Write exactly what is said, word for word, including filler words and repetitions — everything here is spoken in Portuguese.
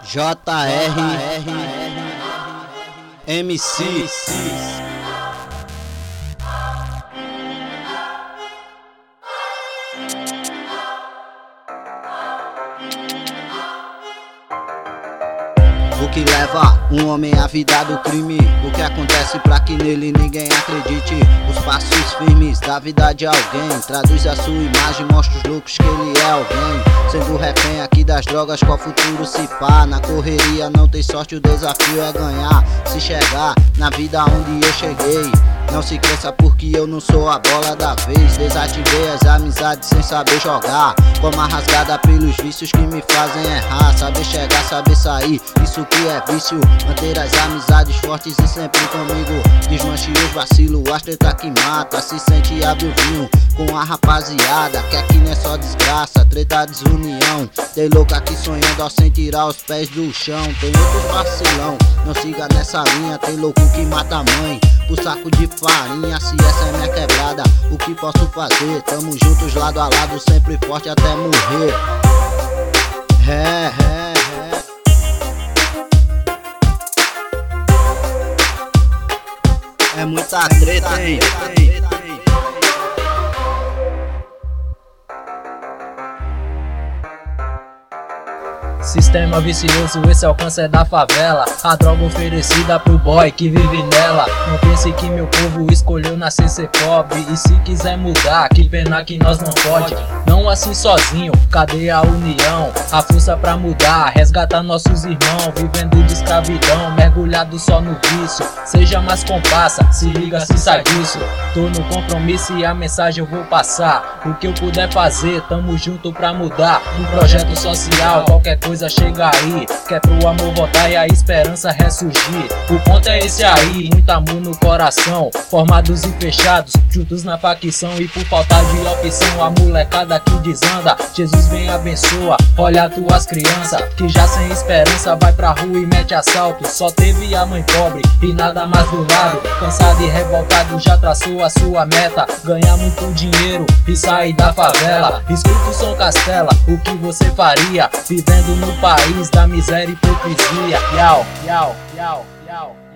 J R M C. O que leva um homem à vida do crime? O que acontece pra que nele ninguém acredite? Os passos firmes da vida de alguém. Traduz a sua imagem, mostra os loucos que ele é alguém. Sendo refém aqui das drogas, qual futuro se pá? Na correria não tem sorte, o desafio é ganhar. Se chegar na vida onde eu cheguei, não se cresça porque eu não sou a bola da vez. Desativei as amizades sem saber jogar, como a rasgada pelos vícios que me fazem errar. Saber chegar, saber sair, isso que é vício. Manter as amizades fortes e sempre comigo. Desmanche os vacilos, as treta que mata. Se sente, abre o vinho com a rapaziada, que aqui não é só desgraça, treta, desunião. Tem louca aqui sonhando ao sem tirar os pés do chão. Tem outros vacilão, não siga nessa linha. Tem louco que mata a mãe por saco de farinha. Se essa é minha quebrada, o que posso fazer? Tamo juntos lado a lado, sempre forte até morrer. É, é, é. É muita treta, hein? Sistema vicioso, esse alcance é da favela. A droga oferecida pro boy que vive nela. Não pense que meu povo escolheu nascer ser pobre. E se quiser mudar, que pena que nós não pode. Não assim sozinho, cadê a união? A força pra mudar, resgatar nossos irmãos. Vivendo de escravidão, mergulhado só no vício. Seja mais compassa, se liga, se sai disso. Tô no compromisso e a mensagem eu vou passar. O que eu puder fazer, tamo junto pra mudar. Um projeto social, qualquer coisa chega aí, que é pro amor voltar e a esperança ressurgir. O ponto é esse aí, muito amor no coração, formados e fechados, juntos na facção. E por falta de opção, a molecada que desanda, Jesus vem e abençoa. Olha tuas crianças, que já sem esperança vai pra rua e mete assalto. Só teve a mãe pobre e nada mais do lado. Cansado e revoltado, já traçou a sua meta, ganhar muito dinheiro e sair da favela. Escuta o som Castela, o que você faria vivendo no país da miséria e hipocrisia? Yau, yau, yau, yau.